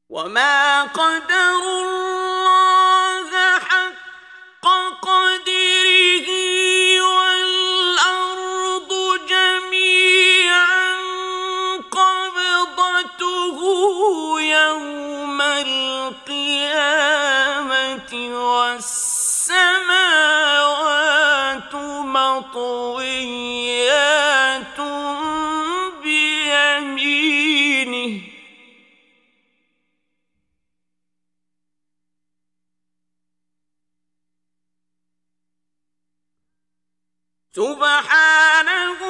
وما قدروا الله حق قدره والأرض جميعا قبضته يوم القيامة والسماوات مطويات بيمينه سبحانه